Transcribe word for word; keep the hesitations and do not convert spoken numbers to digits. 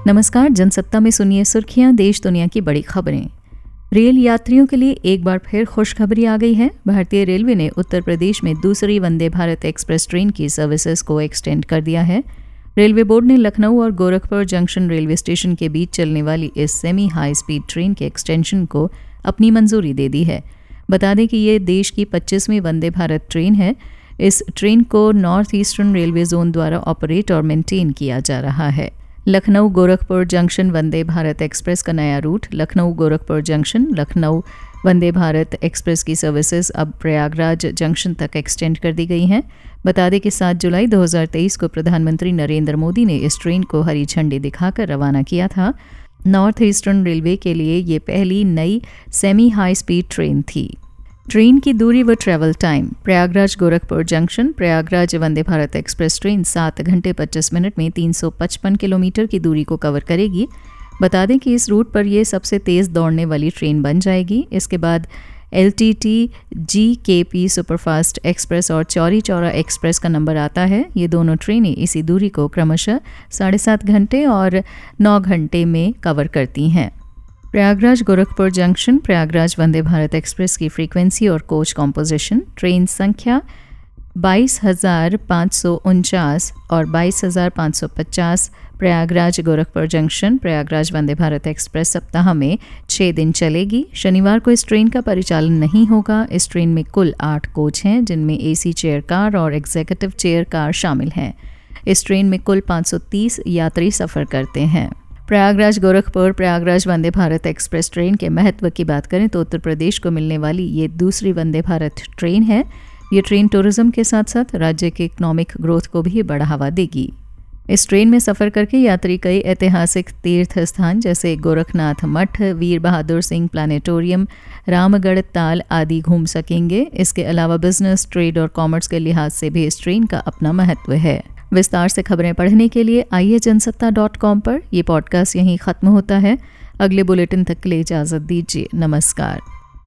नमस्कार, जनसत्ता में सुनिए सुर्खियां, देश दुनिया की बड़ी खबरें। रेल यात्रियों के लिए एक बार फिर खुशखबरी आ गई है। भारतीय रेलवे ने उत्तर प्रदेश में दूसरी वंदे भारत एक्सप्रेस ट्रेन की सर्विसेज को एक्सटेंड कर दिया है। रेलवे बोर्ड ने लखनऊ और गोरखपुर जंक्शन रेलवे स्टेशन के बीच चलने वाली इस सेमी हाई स्पीड ट्रेन के एक्सटेंशन को अपनी मंजूरी दे दी है। बता दें कि ये देश की पच्चीसवीं वंदे भारत ट्रेन है। इस ट्रेन को नॉर्थ ईस्टर्न रेलवे जोन द्वारा ऑपरेट और मेंटेन किया जा रहा है। लखनऊ गोरखपुर जंक्शन वंदे भारत एक्सप्रेस का नया route Lucknow Gorakhpur junction Lucknow Vande Bharat express की सर्विसेज अब प्रयागराज जंक्शन तक एक्सटेंड कर दी गई हैं। बता दें कि सात जुलाई दो हज़ार तेईस को प्रधानमंत्री नरेंद्र मोदी ने इस ट्रेन को हरी झंडी दिखाकर रवाना किया था। नॉर्थ ईस्टर्न रेलवे के लिए ये पहली नई सेमी हाई स्पीड ट्रेन थी। ट्रेन की दूरी व travel time. Prayagraj Gorakhpur junction Prayagraj Vande Bharat express train सात घंटे पच्चीस मिनट में तीन सौ पचपन किलोमीटर की दूरी को कवर करेगी। बता दें कि इस रूट पर यह सबसे तेज़ दौड़ने वाली ट्रेन बन जाएगी। इसके बाद एल टी टी जी के पी सुपरफास्ट एक्सप्रेस और चौरी चौरा एक्सप्रेस का नंबर आता है। ये दोनों ट्रेनें इसी दूरी को क्रमशः साढ़े सात घंटे और नौ घंटे में कवर करती हैं। प्रयागराज गोरखपुर जंक्शन प्रयागराज वंदे भारत एक्सप्रेस की फ्रीक्वेंसी और कोच कॉम्पोजिशन। ट्रेन संख्या बाईस हज़ार पाँच सौ उनचास और बाईस हज़ार पाँच सौ पचास। प्रयागराज गोरखपुर जंक्शन प्रयागराज वंदे भारत एक्सप्रेस सप्ताह में छः दिन चलेगी। शनिवार को इस ट्रेन का परिचालन नहीं होगा। इस ट्रेन में कुल आठ कोच हैं, जिनमें एसी चेयर कार और एग्जीक्यूटिव चेयर कार शामिल हैं। इस ट्रेन में कुल पाँच सौ तीस यात्री सफ़र करते हैं। प्रयागराज गोरखपुर प्रयागराज वंदे भारत एक्सप्रेस ट्रेन के महत्व की बात करें तो उत्तर प्रदेश को मिलने वाली ये दूसरी वंदे भारत ट्रेन है। ये ट्रेन टूरिज्म के साथ साथ राज्य के इकोनॉमिक ग्रोथ को भी बढ़ावा देगी। इस ट्रेन में सफ़र करके यात्री कई ऐतिहासिक तीर्थ स्थान जैसे गोरखनाथ मठ, वीर बहादुर सिंह प्लानेटोरियम, रामगढ़ ताल आदि घूम सकेंगे। इसके अलावा बिजनेस, ट्रेड और कॉमर्स के लिहाज से भी इस ट्रेन का अपना महत्व है। विस्तार से खबरें पढ़ने के लिए आइए जनसत्ता डॉट कॉम पर। यह पॉडकास्ट यहीं ख़त्म होता है। अगले बुलेटिन तक के लिए इजाज़त दीजिए। नमस्कार।